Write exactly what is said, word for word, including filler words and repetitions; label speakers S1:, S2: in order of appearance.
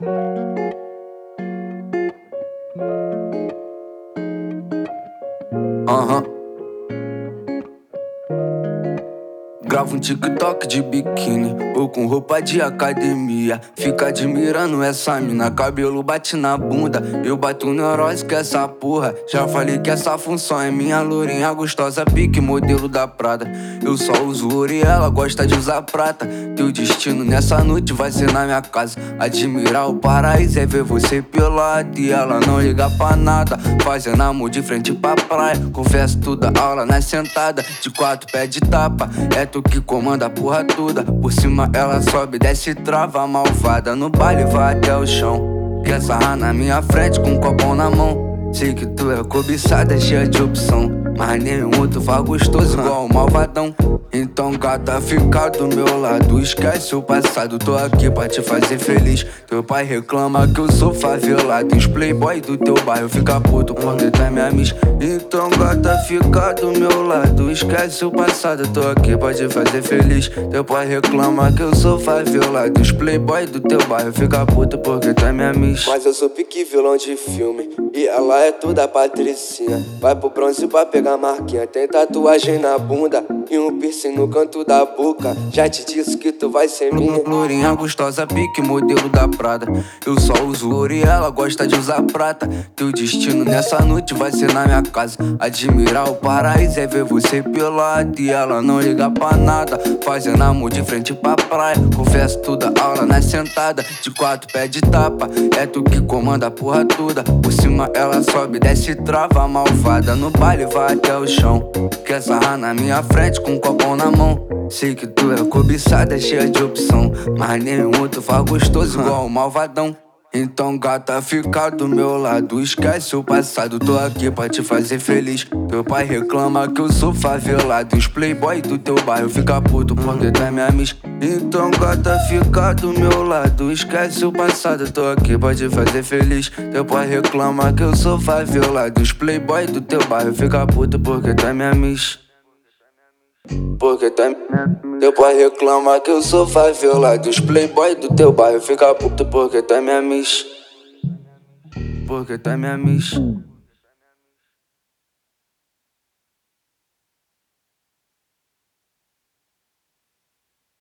S1: Aham. Gravo um TikTok de biquíni ou com roupa de academia. Fica admirando essa mina, cabelo bate na bunda. Eu bato neurose com essa porra. Já falei que essa função é minha, lourinha gostosa, pique modelo da Prada. Eu só uso ouro e ela gosta de usar prata. Teu destino nessa noite vai ser na minha casa. Admirar o paraíso é ver você pelado e ela não liga pra nada. Fazendo amor de frente pra praia. Confesso toda aula na sentada, de quatro pés de tapa. É tu que comanda a porra toda. Por cima ela sobe, desce e trava. Malvada no baile vai até o chão. Quer sarrar na minha frente com um copão na mão. Sei que tu é cobiçada, cheia de opção, mas nenhum outro faz gostoso igual o malvadão. Então gata, fica do meu lado, esquece o passado. Tô aqui pra te fazer feliz. Teu pai reclama que eu sou favelado. Os playboy do teu bairro fica puto porque tu é minha miss. Então gata, fica do meu lado, esquece o passado. Tô aqui pra te fazer feliz. Teu pai reclama que eu sou favelado. Os playboy do teu bairro fica puto porque tu é minha miss.
S2: Mas eu sou pique vilão de filme e ela é toda patricinha. Vai pro bronze pra pegar marquinha. Tem tatuagem na bunda e um piercing no canto da boca. Já te disse que tu vai ser minha.
S1: Lourinha gostosa, pique modelo da Prada. Eu só uso ouro e ela gosta de usar prata. Teu destino nessa noite vai ser na minha casa. Admirar o paraíso é ver você pelado e ela não liga pra nada. Fazendo amor de frente pra praia. Confesso toda aula na sentada, de quatro pés de tapa. É tu que comanda a porra toda. Por cima ela sobe, desce e trava. Malvada no baile vai até o chão. Quer sarrar na minha frente com um copão na mão. Sei que tu é cobiçada, cheia de opção, mas nenhum outro faz gostoso igual o malvadão. Então gata, fica do meu lado, esquece o passado. Tô aqui pra te fazer feliz. Teu pai reclama que eu sou favelado. Os playboy do teu bairro fica puto porque tu é minha miss. Então gata, fica do meu lado, esquece o passado. Tô aqui pra te fazer feliz. Teu pai reclama que eu sou favelado. Os playboy do teu bairro fica puto porque tu é minha miss. Porque tu é minha... Teu pai reclama que eu sou favelado. Os playboy do teu bairro fica puto porque tu é minha miss. Porque tu é minha miss.